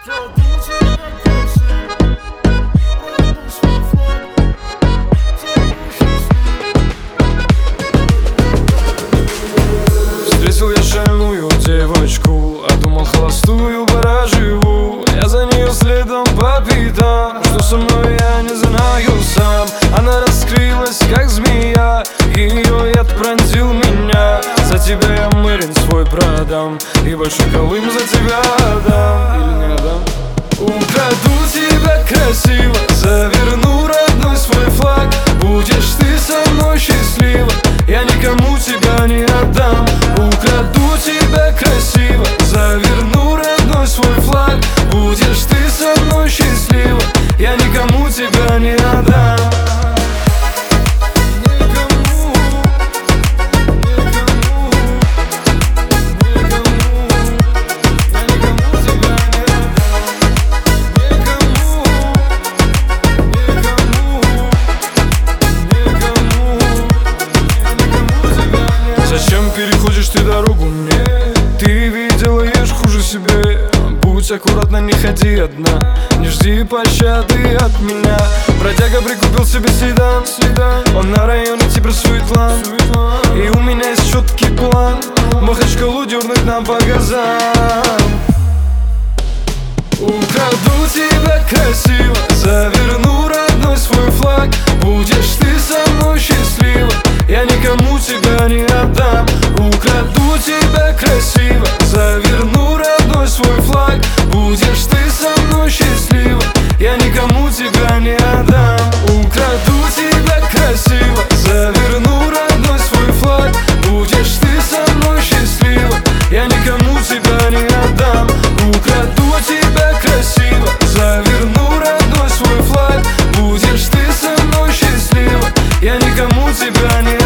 Встретил я шальную девочку, а думал, холостую пора живу. Я за нее следом по пятам, что со мной я не знаю сам. Она раскрылась, как змея, ее яд пронзил меня. За тебя я Мэрин свой продам, и большой Колым за тебя отдам. Или не отдам? Украду тебя красиво, заверну родной свой флаг. Будешь ты со мной счастлива, я никому тебя не отдам. Украду тебя красиво, заверну родной свой флаг. Будешь ты со мной счастлива, я никому тебя не отдам. Зачем переходишь ты дорогу мне? Ты видела, ешь хуже себе. Будь аккуратна, не ходи одна, не жди пощады от меня. Бродяга прикупил себе седан, он на районе типа Суетлан. И у меня есть четкий план Махачкалу дернуть нам по газам. Украду тебя красиво, заверну родной свой флаг. Будешь ты со мной счастлива, я никому тебя не отдам. Украду тебя красиво, заверну родной свой флаг. Будешь ты со мной счастлива, я никому тебя не отдам. Украду тебя красиво, заверну родной свой флаг. Будешь ты со мной счастлива, я никому тебя не отдам. Украду тебя красиво, заверну родной свой флаг. Будешь ты со мной счастлива, я никому тебя не отдам.